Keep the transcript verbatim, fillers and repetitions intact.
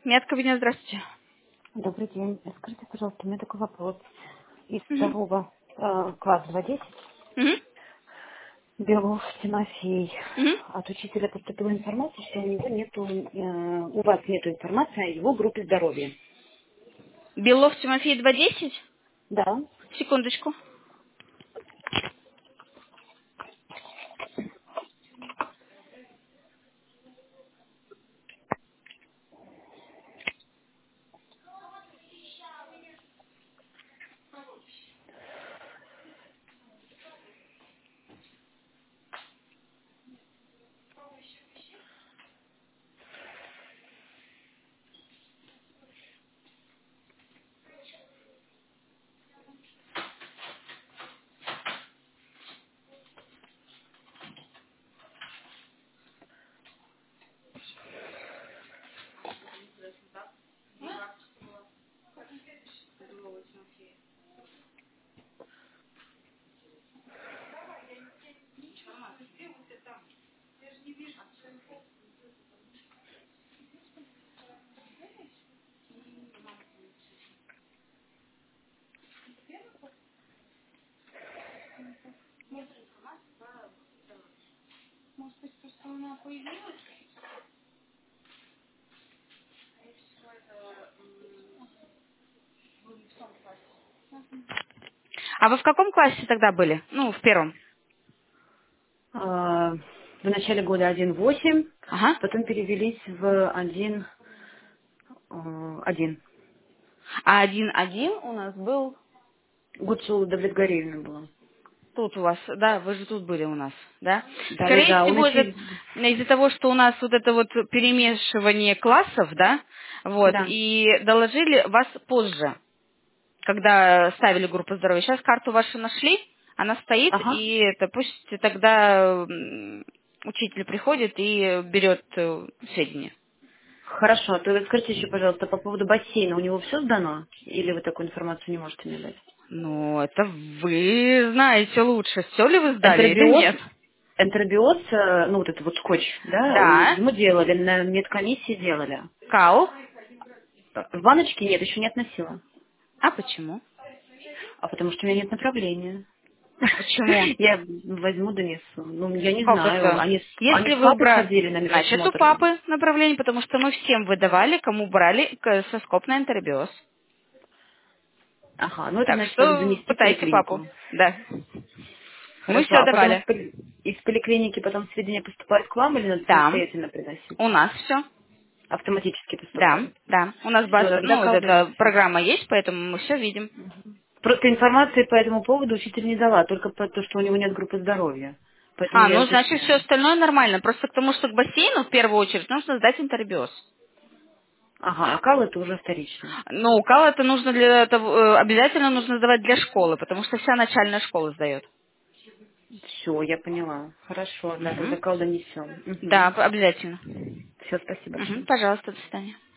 Медкабинет, здравствуйте. Добрый день. Скажите, пожалуйста, у меня такой вопрос. Из Мгм. второго э, класса два десять Мгм. Белов Тимофей. Мгм. От учителя поступила информация, что у него нету, э, у вас нету информации о его группе здоровья. Белов Тимофей два десять. Да. Секундочку. А вы в каком классе тогда были? Ну, в первом. Э, в начале года один восемь, Ага. потом перевелись в один один. А один один у нас был Гуцул Давлетгореевна была. тут у вас, да, вы же тут были у нас, да? Да, да, Скорее да. Он всего, из-за еще... из-за того, что у нас вот это вот перемешивание классов, да, вот, Да. и доложили вас позже, когда ставили группу здоровья. Сейчас карту вашу нашли, она стоит, Ага. и это пусть тогда м, учитель приходит и берет э, сведения. Хорошо. То вы скажите еще, пожалуйста, по поводу бассейна. У него все сдано? Или вы такую информацию не можете мне дать? Ну, это вы знаете лучше, все ли вы сдали или Энтеробиоз, нет. энтеробиоз, э, ну вот этот вот скотч, да, у- Да, ему делали, на медкомиссии делали. кал. Э, В баночке нет, еще не относила. А почему? А потому что у меня нет направления. Почему? Я возьму, донесу. Ну, я не Как знаю. это? Они, с- они Если с вы папой бра... ходили на Значит, у медосмотр. папы направление, потому что мы всем выдавали, кому брали к- соскоб на энтеробиоз. Ага, ну это Так значит надо что занести в пытайте папу. поликлинику. Да. Мы Хорошо, все а потом из, давали. поли- из поликлиники потом сведения поступают к вам или надо Да. самостоятельно приносить? У нас все. Автоматически Да, поступают. да. У нас Все, база, тогда ну, вот колда эта несу. программа есть, поэтому мы все видим. Просто информации по этому поводу учитель не дала, только по то, что у него нет группы здоровья. Поэтому А, я ну, значит, все уточняю. остальное нормально. Просто к тому, что к бассейну в первую очередь нужно сдать интербиоз. Ага, а кал это уже вторично. Но укал это нужно для того, э, обязательно нужно сдавать для школы, потому что вся начальная школа сдает. Все, я поняла. Хорошо, да, тогда Мгм. кал донесем. Да, Угу. обязательно. Все, спасибо Мгм. большое. Пожалуйста, до свидания.